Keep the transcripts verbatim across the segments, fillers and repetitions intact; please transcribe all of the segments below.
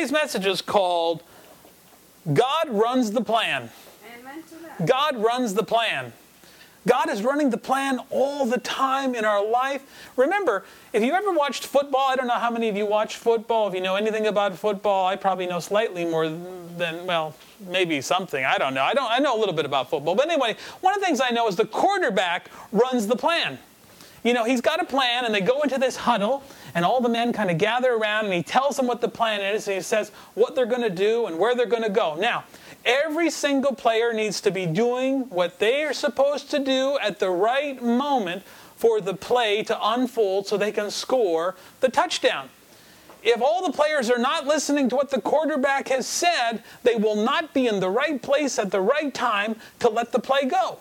Today's message is called God Runs the Plan. Amen to that. God runs the plan. God is running the plan all the time in our life. Remember, if you ever watched football, I don't know how many of you watch football. If you know anything about football, I probably know slightly more than, well, maybe something. I don't know. I don't. I know a little bit about football. But anyway, one of the things I know is the quarterback runs the plan. You know, he's got a plan, and they go into this huddle, and all the men kind of gather around, and he tells them what the plan is, and he says what they're going to do and where they're going to go. Now, every single player needs to be doing what they are supposed to do at the right moment for the play to unfold so they can score the touchdown. If all the players are not listening to what the quarterback has said, they will not be in the right place at the right time to let the play go.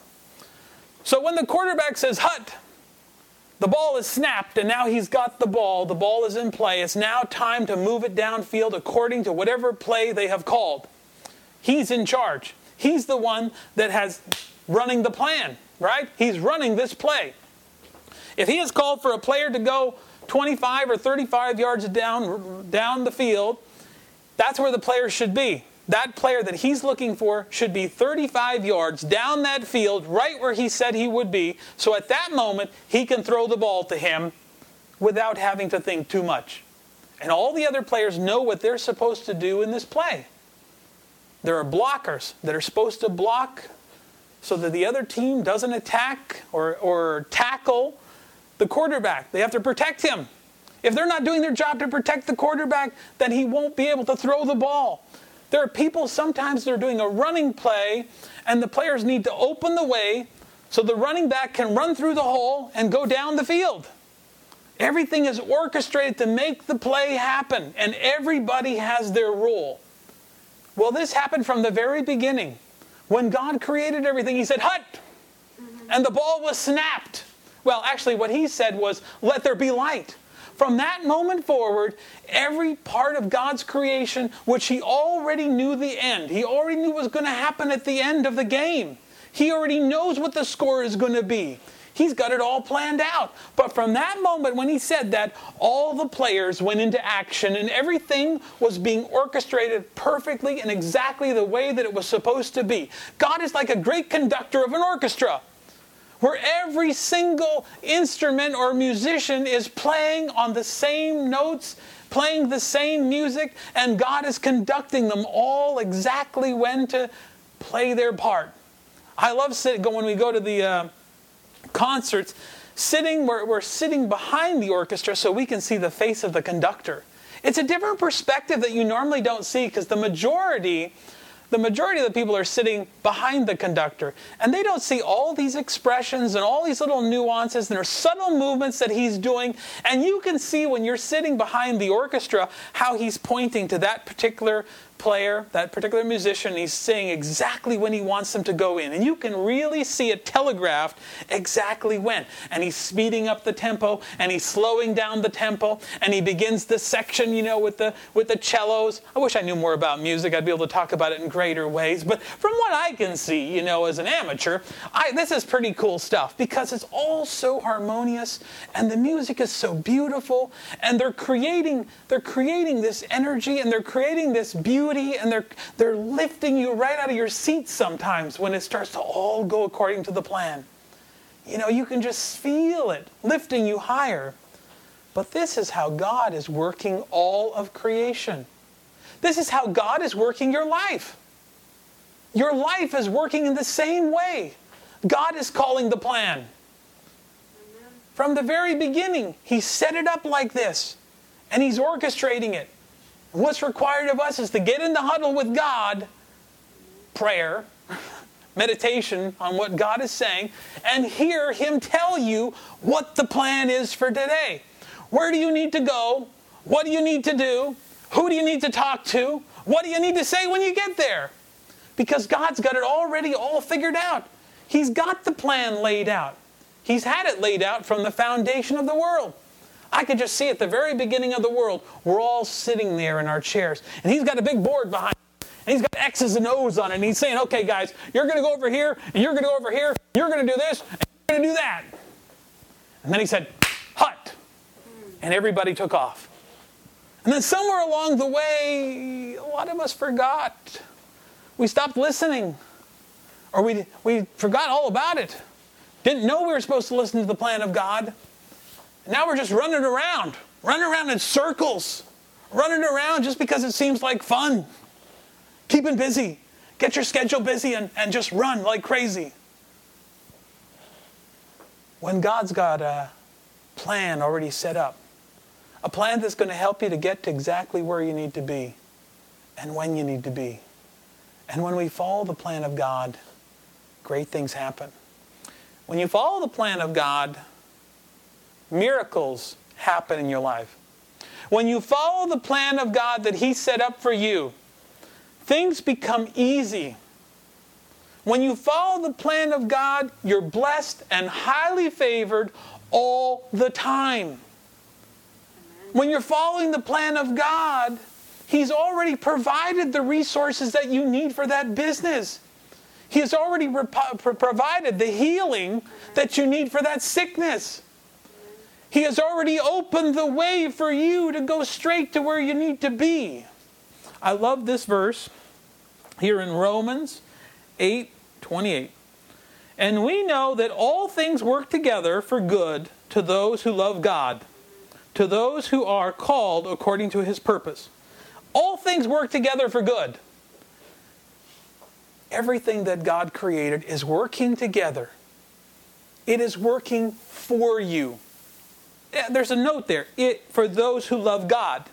So when the quarterback says, "Hut," the ball is snapped, and now he's got the ball. The ball is in play. It's now time to move it downfield according to whatever play they have called. He's in charge. He's the one that has running the plan, right? He's running this play. If he has called for a player to go twenty-five or thirty-five yards down, down the field, that's where the player should be. That player that he's looking for should be thirty-five yards down that field, right where he said he would be. So at that moment, he can throw the ball to him without having to think too much. And all the other players know what they're supposed to do in this play. There are blockers that are supposed to block so that the other team doesn't attack or, or tackle the quarterback. They have to protect him. If they're not doing their job to protect the quarterback, then he won't be able to throw the ball. There are people sometimes that are doing a running play, and the players need to open the way so the running back can run through the hole and go down the field. Everything is orchestrated to make the play happen, and everybody has their role. Well, this happened from the very beginning. When God created everything, he said, "Hut!" And the ball was snapped. Well, actually, what he said was, "Let there be light." From that moment forward, every part of God's creation, which he already knew the end, he already knew what was going to happen at the end of the game. He already knows what the score is going to be. He's got it all planned out. But from that moment when he said that, all the players went into action and everything was being orchestrated perfectly and exactly the way that it was supposed to be. God is like a great conductor of an orchestra, where every single instrument or musician is playing on the same notes, playing the same music, and God is conducting them all exactly when to play their part. I love sitting, when we go to the uh, concerts, sitting, we're, we're sitting behind the orchestra so we can see the face of the conductor. It's a different perspective that you normally don't see, because the majority The majority of the people are sitting behind the conductor, and they don't see all these expressions and all these little nuances and there's subtle movements that he's doing. And you can see when you're sitting behind the orchestra how he's pointing to that particular player, that particular musician. He's saying exactly when he wants them to go in. And you can really see it telegraphed exactly when. And he's speeding up the tempo, and he's slowing down the tempo, and he begins this section, you know, with the with the cellos. I wish I knew more about music. I'd be able to talk about it in greater ways. But from what I can see, you know, as an amateur, I, this is pretty cool stuff, because it's all so harmonious, and the music is so beautiful, and they're creating they're creating this energy, and they're creating this beauty, and they're they're lifting you right out of your seat sometimes when it starts to all go according to the plan. You know, you can just feel it lifting you higher. But this is how God is working all of creation. This is how God is working your life. Your life is working in the same way. God is calling the plan. Amen. From the very beginning, he set it up like this, and he's orchestrating it. And what's required of us is to get in the huddle with God, prayer, meditation on what God is saying, and hear him tell you what the plan is for today. Where do you need to go? What do you need to do? Who do you need to talk to? What do you need to say when you get there? Because God's got it already all figured out. He's got the plan laid out. He's had it laid out from the foundation of the world. I could just see at the very beginning of the world, we're all sitting there in our chairs, and he's got a big board behind him, and he's got X's and O's on it, and he's saying, okay guys, you're going to go over here, and you're going to go over here, you're going to do this, and you're going to do that. And then he said, hut. And everybody took off. And then somewhere along the way, a lot of us forgot. We stopped listening. Or we, we forgot all about it. Didn't know we were supposed to listen to the plan of God. And now we're just running around. Running around in circles. Running around just because it seems like fun. Keeping busy. Get your schedule busy and, and just run like crazy. When God's got a plan already set up. A plan that's going to help you to get to exactly where you need to be. And when you need to be. And when we follow the plan of God, great things happen. When you follow the plan of God, miracles happen in your life. When you follow the plan of God that He set up for you, things become easy. When you follow the plan of God, you're blessed and highly favored all the time. When you're following the plan of God, He's already provided the resources that you need for that business. He has already rep- provided the healing that you need for that sickness. He has already opened the way for you to go straight to where you need to be. I love this verse here in Romans eight twenty-eight. And we know that all things work together for good to those who love God, to those who are called according to His purpose. All things work together for good. Everything that God created is working together. It is working for you. There's a note there. It for those who love God.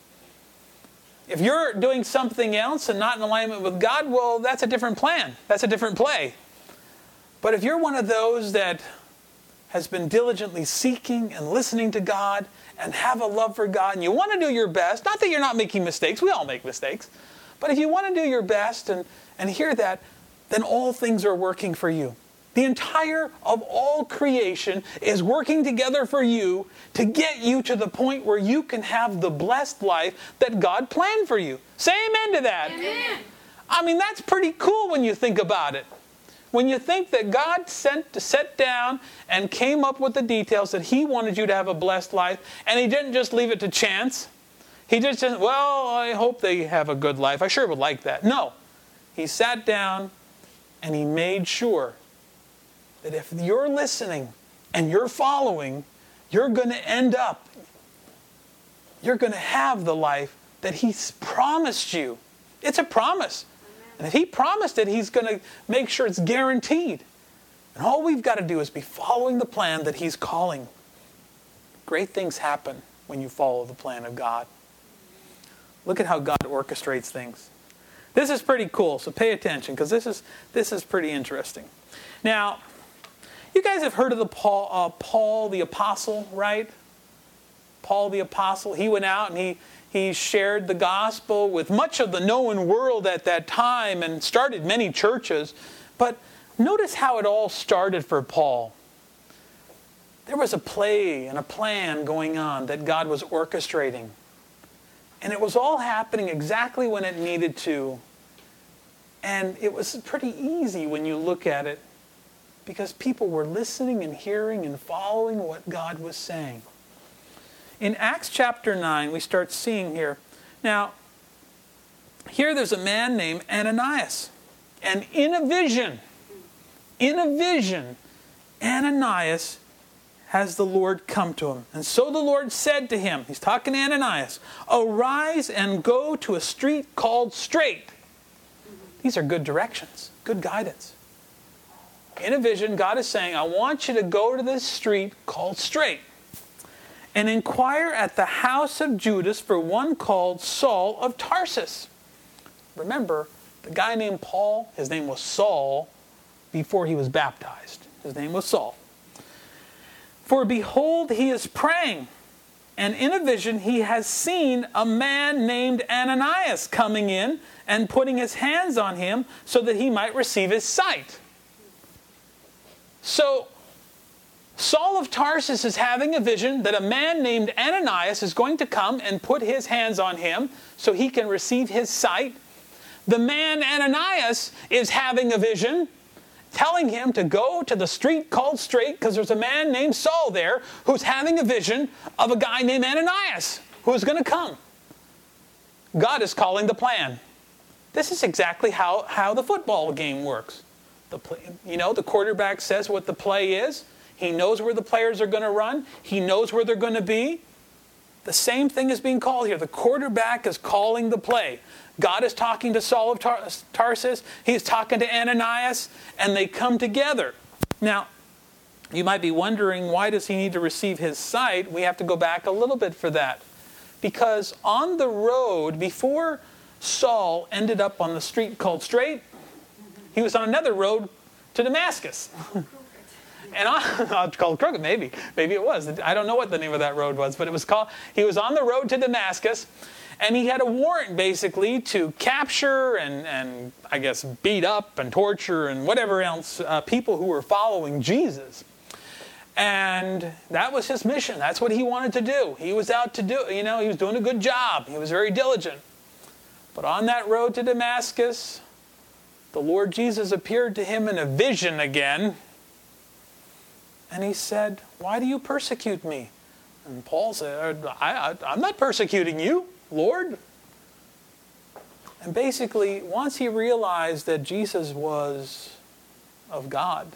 If you're doing something else and not in alignment with God, well, that's a different plan. That's a different play. But if you're one of those that has been diligently seeking and listening to God and have a love for God and you want to do your best, not that you're not making mistakes, we all make mistakes, but if you want to do your best and, and hear that, then all things are working for you. The entire of all creation is working together for you to get you to the point where you can have the blessed life that God planned for you. Say amen to that. Amen. I mean, that's pretty cool when you think about it. When you think that God sent to sit down and came up with the details that He wanted you to have a blessed life, and He didn't just leave it to chance. He just said, well, I hope they have a good life. I sure would like that. No. He sat down and He made sure that if you're listening and you're following, you're going to end up, you're going to have the life that He's promised you. It's a promise. And if He promised it, He's going to make sure it's guaranteed. And all we've got to do is be following the plan that He's calling. Great things happen when you follow the plan of God. Look at how God orchestrates things. This is pretty cool, so pay attention, because this is this is pretty interesting. Now, you guys have heard of the Paul, uh, Paul the Apostle, right? Paul the Apostle. He went out and he, he shared the gospel with much of the known world at that time and started many churches. But notice how it all started for Paul. There was a play and a plan going on that God was orchestrating. And it was all happening exactly when it needed to. And it was pretty easy when you look at it, because people were listening and hearing and following what God was saying. In Acts chapter nine, we start seeing here. Now, here there's a man named Ananias. And in a vision, in a vision, Ananias has the Lord come to him. And so the Lord said to him, He's talking to Ananias, arise and go to a street called Straight. These are good directions, good guidance. In a vision, God is saying, I want you to go to this street called Straight and inquire at the house of Judas for one called Saul of Tarsus. Remember, the guy named Paul, his name was Saul before he was baptized. His name was Saul. For behold, he is praying, and in a vision he has seen a man named Ananias coming in and putting his hands on him so that he might receive his sight. So, Saul of Tarsus is having a vision that a man named Ananias is going to come and put his hands on him so he can receive his sight. The man Ananias is having a vision telling him to go to the street called Straight because there's a man named Saul there who's having a vision of a guy named Ananias who's going to come. God is calling the plan. This is exactly how, how the football game works. The play, you know, the quarterback says what the play is. He knows where the players are going to run. He knows where they're going to be. The same thing is being called here. The quarterback is calling the play. God is talking to Saul of Tar- Tarsus. He's talking to Ananias, and they come together. Now, you might be wondering, why does he need to receive his sight? We have to go back a little bit for that. Because on the road, before Saul ended up on the street called Straight, he was on another road to Damascus. And on, I'll call it crooked, maybe. Maybe it was. I don't know what the name of that road was, but it was called, he was on the road to Damascus, and he had a warrant, basically, to capture and, and I guess, beat up and torture and whatever else uh, people who were following Jesus. And that was his mission. That's what he wanted to do. He was out to do, you know, he was doing a good job. He was very diligent. But on that road to Damascus, the Lord Jesus appeared to him in a vision again. And he said, "Why do you persecute me?" And Paul said, I, I, I'm not persecuting you, Lord. And basically, once he realized that Jesus was of God,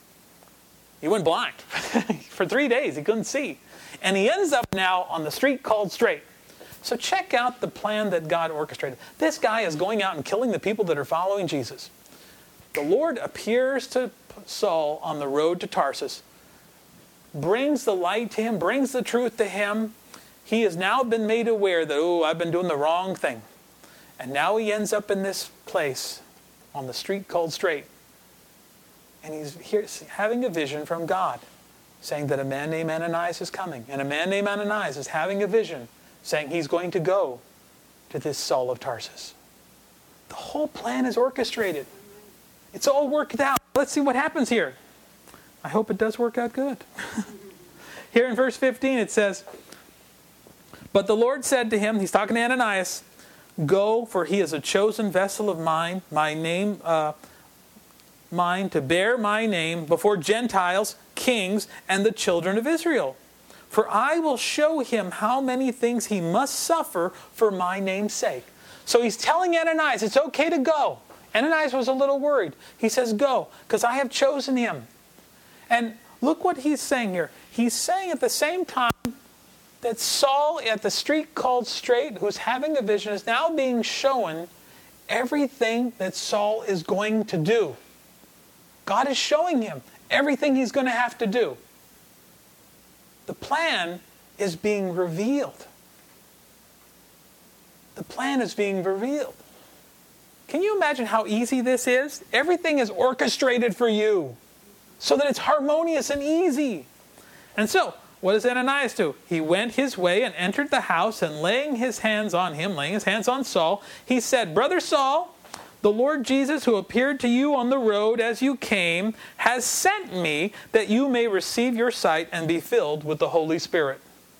he went blind. For three days, he couldn't see. And he ends up now on the street called Straight. So check out the plan that God orchestrated. This guy is going out and killing the people that are following Jesus. The Lord appears to Saul on the road to Tarsus, brings the light to him, brings the truth to him. He has now been made aware that, oh, I've been doing the wrong thing. And now he ends up in this place on the street called Straight. And he's here having a vision from God, saying that a man named Ananias is coming. And a man named Ananias is having a vision, saying he's going to go to this Saul of Tarsus. The whole plan is orchestrated. It's all worked out. Let's see what happens here. I hope it does work out good. Here in verse fifteen it says, "But the Lord said to him," he's talking to Ananias, "Go, for he is a chosen vessel of mine, my name, uh, mine to bear my name before Gentiles, kings, and the children of Israel. For I will show him how many things he must suffer for my name's sake." So he's telling Ananias it's okay to go. Ananias was a little worried. He says, "Go, because I have chosen him." And look what he's saying here. He's saying at the same time that Saul at the street called Straight, who's having a vision, is now being shown everything that Saul is going to do. God is showing him everything he's going to have to do. The plan is being revealed. The plan is being revealed. Can you imagine how easy this is? Everything is orchestrated for you so that it's harmonious and easy. And so, what does Ananias do? He went his way and entered the house, and laying his hands on him, laying his hands on Saul, he said, "Brother Saul, the Lord Jesus, who appeared to you on the road as you came, has sent me that you may receive your sight and be filled with the Holy Spirit."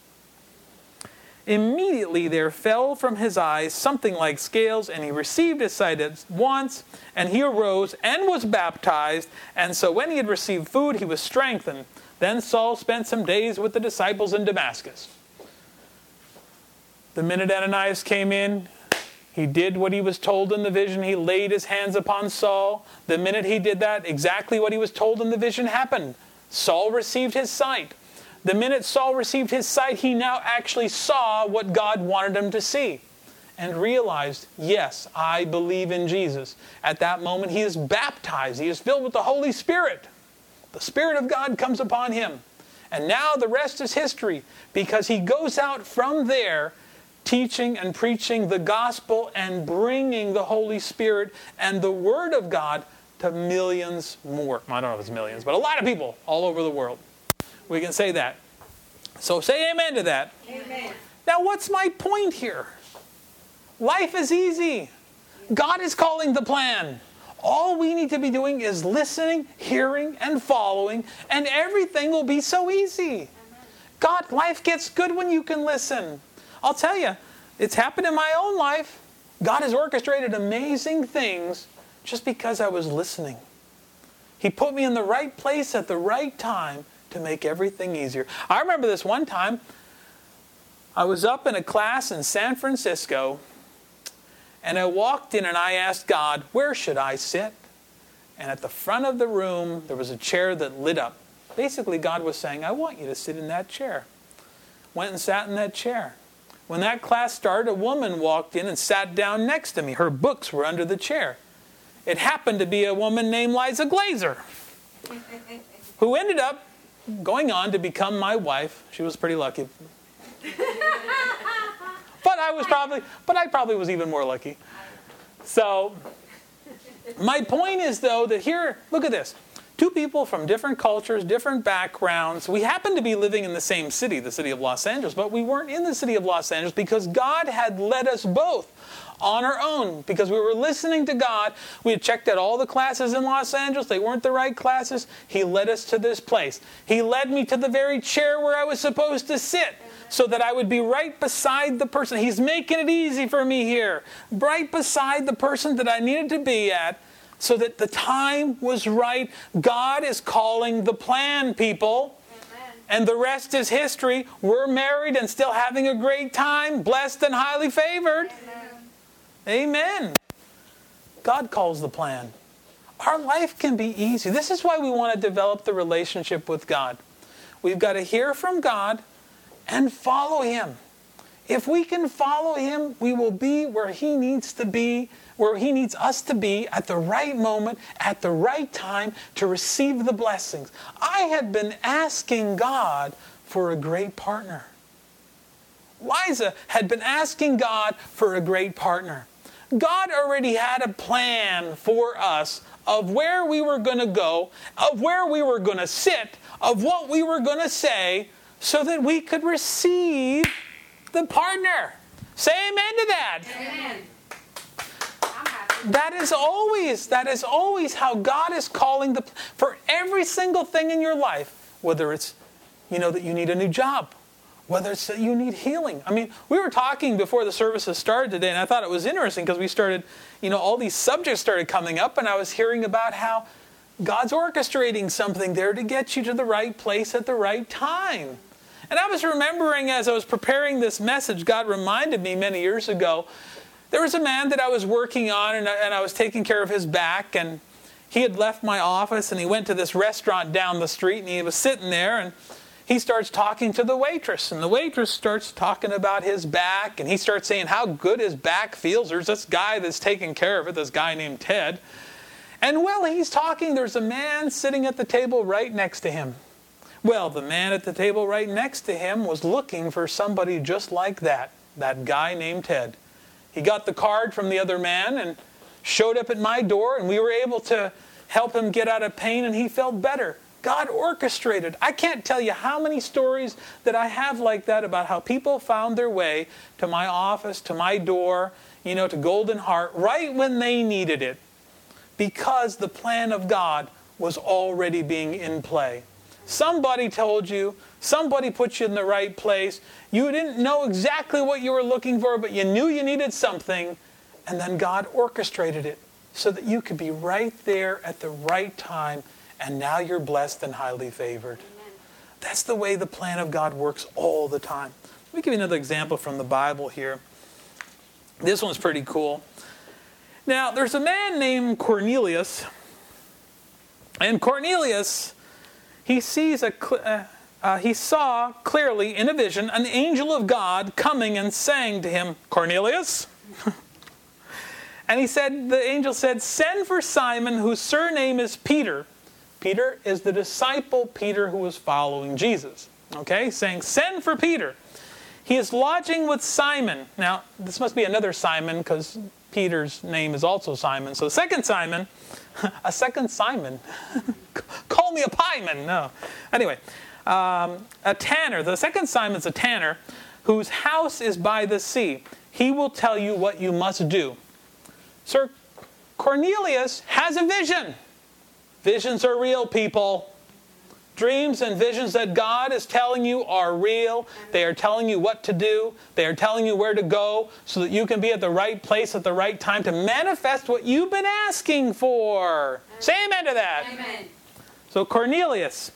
Immediately there fell from his eyes something like scales, and he received his sight at once, and he arose and was baptized. And so when he had received food, he was strengthened. Then Saul spent some days with the disciples in Damascus. The minute Ananias came in, he did what he was told in the vision. He laid his hands upon Saul. The minute he did that, exactly what he was told in the vision happened. Saul received his sight. The minute Saul received his sight, he now actually saw what God wanted him to see and realized, yes, I believe in Jesus. At that moment, he is baptized. He is filled with the Holy Spirit. The Spirit of God comes upon him. And now the rest is history, because he goes out from there teaching and preaching the gospel and bringing the Holy Spirit and the Word of God to millions more. I don't know if it's millions, but a lot of people all over the world. We can say that. So say amen to that. Amen. Now what's my point here? Life is easy. God is calling the plan. All we need to be doing is listening, hearing, and following, and everything will be so easy. God, life gets good when you can listen. I'll tell you, it's happened in my own life. God has orchestrated amazing things just because I was listening. He put me in the right place at the right time to make everything easier. I remember this one time, I was up in a class in San Francisco, And I walked in and I asked God, where should I sit? And at the front of the room, there was a chair that lit up. Basically, God was saying, I want you to sit in that chair. Went and sat in that chair. When that class started, a woman walked in and sat down next to me. Her books were under the chair. It happened to be a woman named Liza Glazer, who ended up going on to become my wife. She was pretty lucky. But I was probably, but I probably was even more lucky. So, my point is, though, that here, look at this. Two people from different cultures, different backgrounds. We happen to be living in the same city, the city of Los Angeles, but we weren't in the city of Los Angeles because God had led us both on our own, because we were listening to God. We had checked out all the classes in Los Angeles. They weren't the right classes. He led us to this place. He led me to the very chair where I was supposed to sit, so that I would be right beside the person. He's making it easy for me here. Right beside the person that I needed to be at, so that the time was right. God is calling the plan, people. Amen. And the rest is history. We're married and still having a great time, blessed and highly favored. Amen. Amen. God calls the plan. Our life can be easy. This is why we want to develop the relationship with God. We've got to hear from God and follow Him. If we can follow Him, we will be where He needs to be, where He needs us to be at the right moment, at the right time to receive the blessings. I had been asking God for a great partner. Liza had been asking God for a great partner. God already had a plan for us of where we were going to go, of where we were going to sit, of what we were going to say, so that we could receive the partner. Say amen to that. Amen. That is always, that is always how God is calling the, for every single thing in your life, whether it's, you know, that you need a new job, whether it's that you need healing. I mean, we were talking before the services started today, and I thought it was interesting because we started, you know, all these subjects started coming up, and I was hearing about how God's orchestrating something there to get you to the right place at the right time. And I was remembering as I was preparing this message, God reminded me many years ago, there was a man that I was working on, and I, and I was taking care of his back, and he had left my office, and he went to this restaurant down the street, and he was sitting there, and he starts talking to the waitress, and the waitress starts talking about his back, and he starts saying how good his back feels. There's this guy that's taking care of it, this guy named Ted. And while he's talking, there's a man sitting at the table right next to him. Well, the man at the table right next to him was looking for somebody just like that, that guy named Ted. He got the card from the other man and showed up at my door, and we were able to help him get out of pain, and he felt better. God orchestrated. I can't tell you how many stories that I have like that about how people found their way to my office, to my door, you know, to Golden Heart, right when they needed it, because the plan of God was already being in play. Somebody told you, somebody put you in the right place. You didn't know exactly what you were looking for, but you knew you needed something, and then God orchestrated it so that you could be right there at the right time, and now you're blessed and highly favored. Amen. That's the way the plan of God works all the time. Let me give you another example from the Bible here. This one's pretty cool. Now, there's a man named Cornelius, and Cornelius, he sees a uh, uh, he saw clearly in a vision an angel of God coming and saying to him, Cornelius. And he said, the angel said, send for Simon, whose surname is Peter. Peter is the disciple Peter who was following Jesus. Okay, saying, send for Peter. He is lodging with Simon. Now, this must be another Simon because Peter's name is also Simon. So the second Simon, a second Simon. Call me a pieman. No. Anyway, um, a tanner. The second Simon's a tanner whose house is by the sea. He will tell you what you must do. Sir Cornelius has a vision. Visions are real, people. Dreams and visions that God is telling you are real. They are telling you what to do. They are telling you where to go so that you can be at the right place at the right time to manifest what you've been asking for. Amen. Say amen to that. Amen. So Cornelius.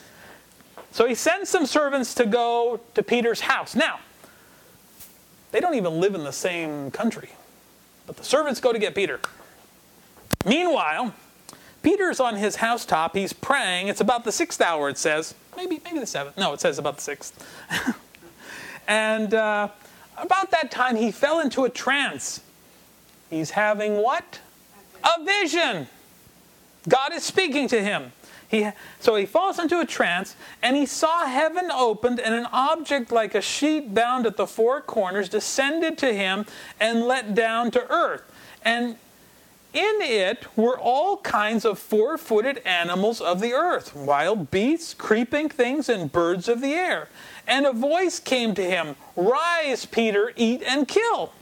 So he sends some servants to go to Peter's house. Now, they don't even live in the same country. But the servants go to get Peter. Meanwhile, Peter's on his housetop. He's praying. It's about the sixth hour, it says. Maybe maybe the seventh. No, it says about the sixth. And uh, about that time, he fell into a trance. He's having what? A vision. God is speaking to him. He, so he falls into a trance, and he saw heaven opened, and an object like a sheet bound at the four corners descended to him and let down to earth. And in it were all kinds of four-footed animals of the earth, wild beasts, creeping things, and birds of the air. And a voice came to him, "Rise, Peter, eat and kill."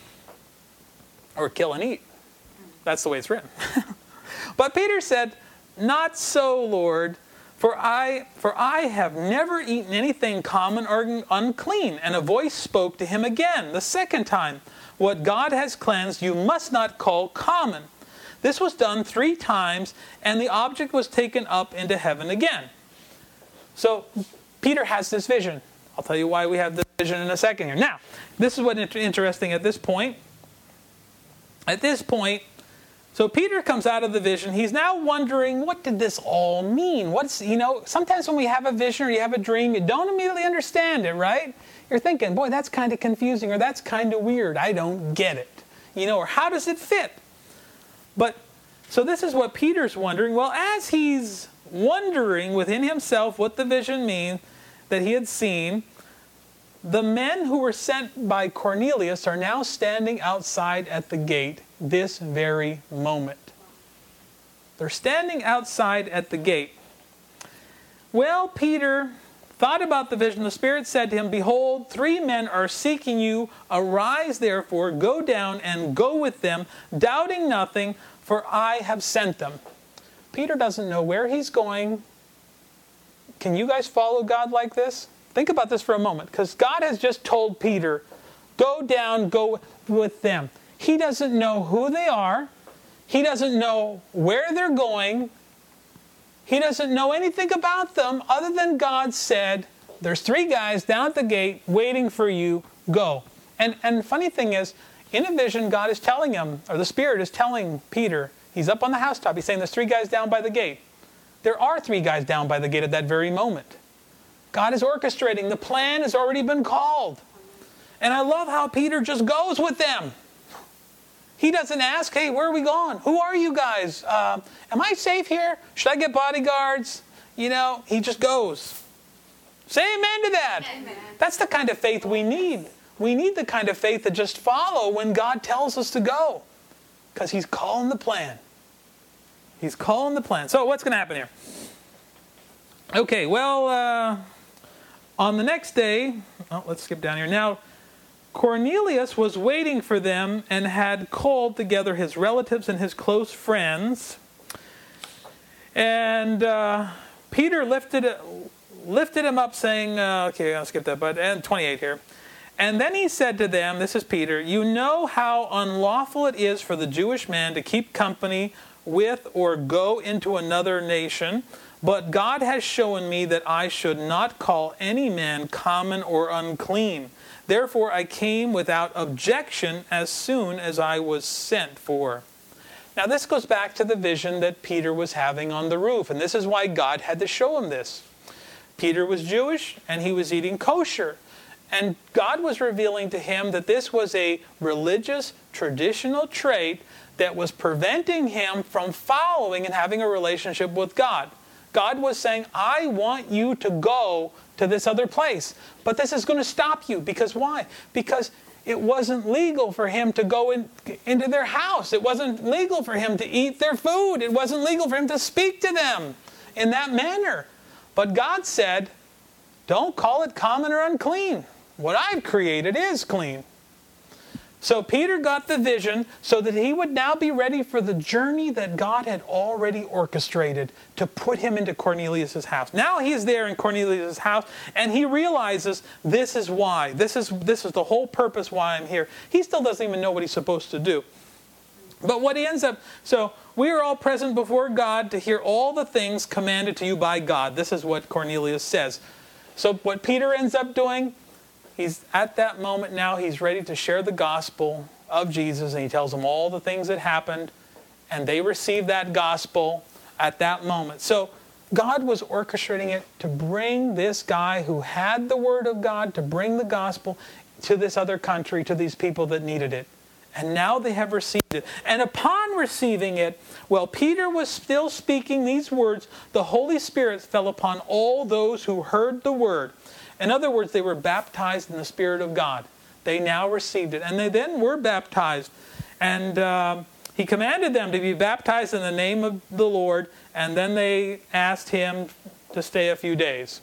Or kill and eat. That's the way it's written. But Peter said, "Not so, Lord, for I for I have never eaten anything common or unclean." And a voice spoke to him again, the second time, "What God has cleansed, you must not call common." This was done three times, and the object was taken up into heaven again. So Peter has this vision. I'll tell you why we have this vision in a second here. Now, this is what's interesting at this point. At this point, so Peter comes out of the vision. He's now wondering, what did this all mean? What's, you know, sometimes when we have a vision or you have a dream, you don't immediately understand it, right? You're thinking, boy, that's kind of confusing, or that's kind of weird. I don't get it. You know, or how does it fit? But, so this is what Peter's wondering. Well, as he's wondering within himself what the vision means that he had seen, the men who were sent by Cornelius are now standing outside at the gate this very moment. They're standing outside at the gate. Well, Peter thought about the vision. The Spirit said to him, "Behold, three men are seeking you. Arise, therefore, go down and go with them, doubting nothing, for I have sent them." Peter doesn't know where he's going. Can you guys follow God like this? Think about this for a moment, because God has just told Peter, go down, go with them. He doesn't know who they are. He doesn't know where they're going. He doesn't know anything about them other than God said, there's three guys down at the gate waiting for you, go. And and the funny thing is, in a vision, God is telling him, or the Spirit is telling Peter, he's up on the housetop, he's saying there's three guys down by the gate. There are three guys down by the gate at that very moment. God is orchestrating. The plan has already been called. And I love how Peter just goes with them. He doesn't ask, hey, where are we going? Who are you guys? Uh, am I safe here? Should I get bodyguards? You know, he just goes. Say amen to that. Amen. That's the kind of faith we need. We need the kind of faith to just follow when God tells us to go. Because he's calling the plan. He's calling the plan. So what's going to happen here? Okay, well, uh, on the next day, oh, let's skip down here. Now, Cornelius was waiting for them and had called together his relatives and his close friends. And uh, Peter lifted lifted him up, saying, uh, okay, I'll skip that, but and twenty-eight here. And then he said to them, this is Peter, "You know how unlawful it is for the Jewish man to keep company with or go into another nation. But God has shown me that I should not call any man common or unclean. Therefore I came without objection as soon as I was sent for." Now this goes back to the vision that Peter was having on the roof. And this is why God had to show him this. Peter was Jewish and he was eating kosher. And God was revealing to him that this was a religious, traditional trait that was preventing him from following and having a relationship with God. God was saying, I want you to go to this other place. But this is going to stop you. Because why? Because it wasn't legal for him to go in, into their house. It wasn't legal for him to eat their food. It wasn't legal for him to speak to them in that manner. But God said, don't call it common or unclean. What I've created is clean. So Peter got the vision so that he would now be ready for the journey that God had already orchestrated to put him into Cornelius' house. Now he's there in Cornelius' house and he realizes this is why. This is, this is the whole purpose why I'm here. He still doesn't even know what he's supposed to do. But what he ends up, so we are all present before God to hear all the things commanded to you by God. This is what Cornelius says. So what Peter ends up doing, he's at that moment now, he's ready to share the gospel of Jesus, and he tells them all the things that happened, and they receive that gospel at that moment. So God was orchestrating it to bring this guy who had the word of God, to bring the gospel to this other country, to these people that needed it. And now they have received it. And upon receiving it, while Peter was still speaking these words, the Holy Spirit fell upon all those who heard the word. In other words, they were baptized in the Spirit of God. They now received it. And they then were baptized. And uh, he commanded them to be baptized in the name of the Lord. And then they asked him to stay a few days.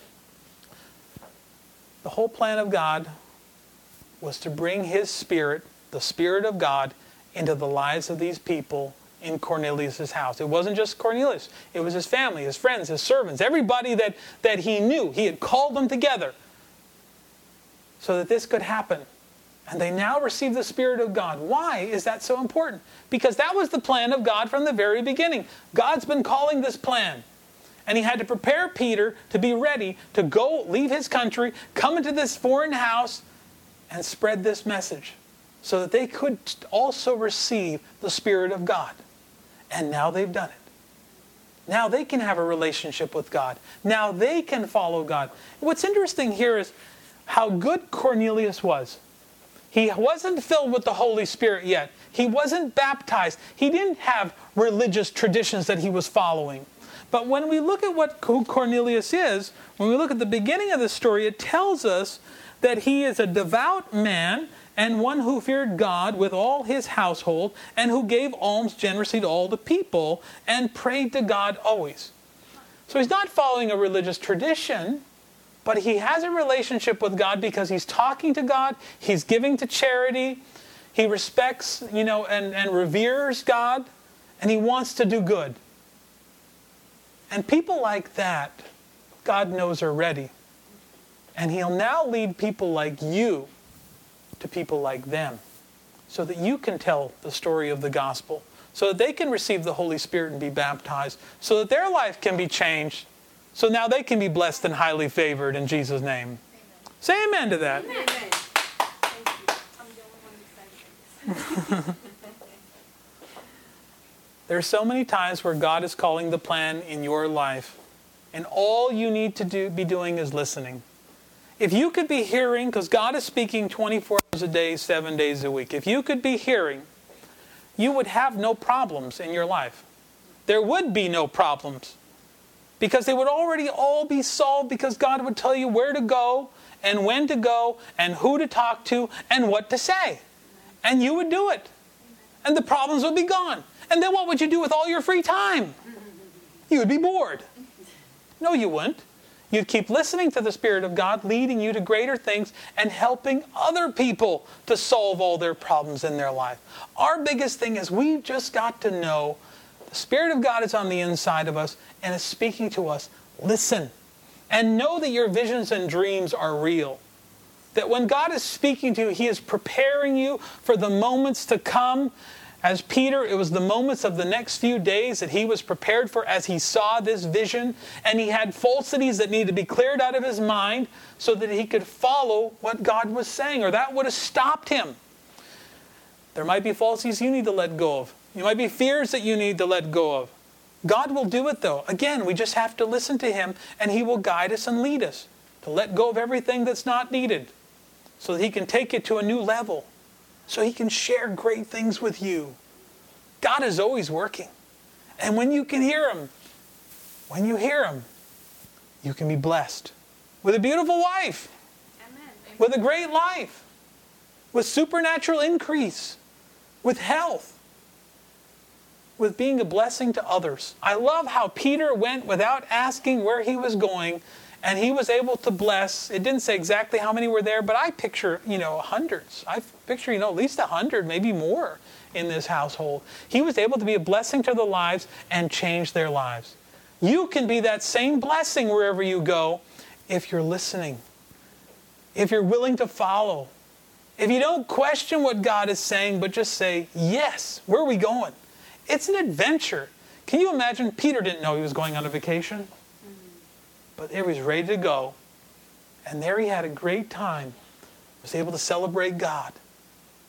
The whole plan of God was to bring his Spirit, the Spirit of God, into the lives of these people in Cornelius' house. It wasn't just Cornelius. It was his family, his friends, his servants, everybody that, that he knew. He had called them together so that this could happen. And they now receive the Spirit of God. Why is that so important? Because that was the plan of God from the very beginning. God's been calling this plan. And he had to prepare Peter to be ready to go leave his country, come into this foreign house, and spread this message so that they could also receive the Spirit of God. And now they've done it. Now they can have a relationship with God. Now they can follow God. What's interesting here is how good Cornelius was. He wasn't filled with the Holy Spirit yet. He wasn't baptized. He didn't have religious traditions that he was following. But when we look at what who Cornelius is, when we look at the beginning of the story, it tells us that he is a devout man and one who feared God with all his household and who gave alms generously to all the people and prayed to God always. So he's not following a religious tradition, but he has a relationship with God because he's talking to God, he's giving to charity, he respects, you know, and, and reveres God, and he wants to do good. And people like that, God knows are ready. And he'll now lead people like you to people like them so that you can tell the story of the gospel, so that they can receive the Holy Spirit and be baptized, so that their life can be changed, so now they can be blessed and highly favored in Jesus' name. Amen. Say amen to that. Amen. Thank you. I'm the only one excited. There are so many times where God is calling the plan in your life, and all you need to do, be doing is listening. If you could be hearing, because God is speaking twenty-four hours a day, seven days a week. If you could be hearing, you would have no problems in your life. There would be no problems. Because they would already all be solved, because God would tell you where to go, and when to go, and who to talk to, and what to say. And you would do it. And the problems would be gone. And then what would you do with all your free time? You would be bored. No, you wouldn't. You'd keep listening to the Spirit of God, leading you to greater things and helping other people to solve all their problems in their life. Our biggest thing is we've just got to know the Spirit of God is on the inside of us and is speaking to us. Listen. And know that your visions and dreams are real. That when God is speaking to you, He is preparing you for the moments to come. As Peter, it was the moments of the next few days that he was prepared for as he saw this vision. And he had falsities that needed to be cleared out of his mind so that he could follow what God was saying, or that would have stopped him. There might be falsities you need to let go of. There might be fears that you need to let go of. God will do it though. Again, we just have to listen to Him, and He will guide us and lead us to let go of everything that's not needed so that He can take it to a new level. So He can share great things with you. God is always working. And when you can hear Him, when you hear Him, you can be blessed with a beautiful life. Amen. With a great life. With supernatural increase. With health. With being a blessing to others. I love how Peter went without asking where he was going, and he was able to bless. It didn't say exactly how many were there, but I picture, you know, hundreds. I picture, you know, at least a hundred, maybe more in this household. He was able to be a blessing to the lives and change their lives. You can be that same blessing wherever you go if you're listening. If you're willing to follow. If you don't question what God is saying, but just say, yes, where are we going? It's an adventure. Can you imagine? Peter didn't know he was going on a vacation. But there he was ready to go. And there he had a great time. Was able to celebrate God.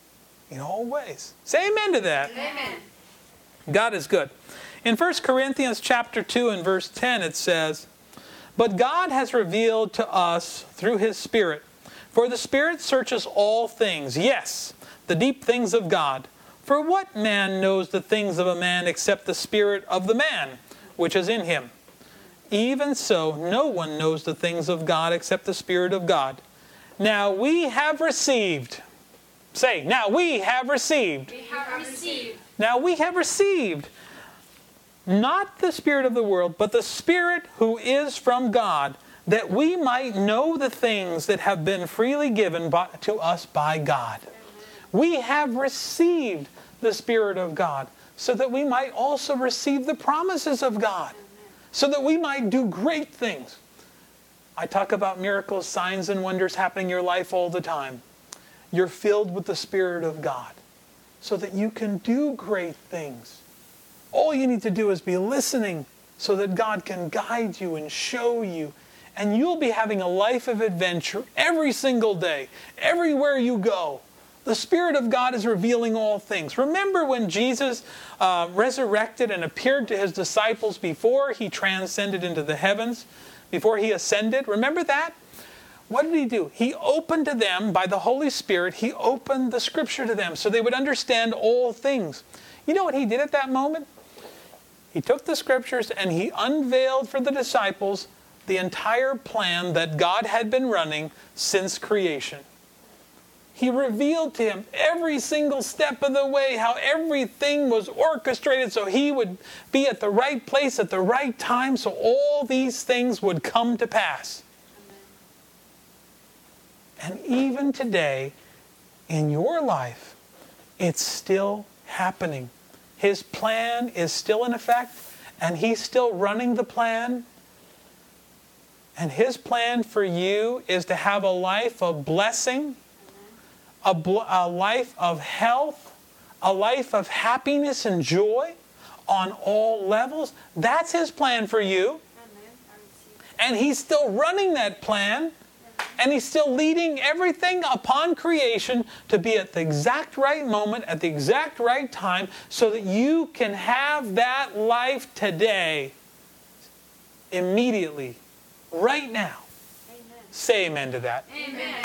in all ways. Say amen to that. Amen. God is good. In First Corinthians chapter two and verse ten it says, "But God has revealed to us through His Spirit. For the Spirit searches all things, yes, the deep things of God. For what man knows the things of a man except the spirit of the man, which is in him? Even so, no one knows the things of God except the Spirit of God. Now we have received." Say, now we have received. We have received. Now we have received not the spirit of the world, but the Spirit who is from God, that we might know the things that have been freely given by, to us by God. We have received the Spirit of God so that we might also receive the promises of God, so that we might do great things. I talk about miracles, signs, and wonders happening in your life all the time. You're filled with the Spirit of God so that you can do great things. All you need to do is be listening so that God can guide you and show you. And you'll be having a life of adventure every single day, everywhere you go. The Spirit of God is revealing all things. Remember when Jesus uh, resurrected and appeared to His disciples before He transcended into the heavens, before He ascended? Remember that? What did He do? He opened to them, by the Holy Spirit, He opened the Scripture to them so they would understand all things. You know what He did at that moment? He took the Scriptures and He unveiled for the disciples the entire plan that God had been running since creation. He revealed to him every single step of the way, how everything was orchestrated so he would be at the right place at the right time, so all these things would come to pass. Amen. And even today, in your life, it's still happening. His plan is still in effect, and He's still running the plan. And His plan for you is to have a life of blessing, a, bl- a life of health, a life of happiness and joy on all levels. That's His plan for you. And He's still running that plan. And He's still leading everything upon creation to be at the exact right moment, at the exact right time, so that you can have that life today, immediately, right now. Amen. Say amen to that. Amen.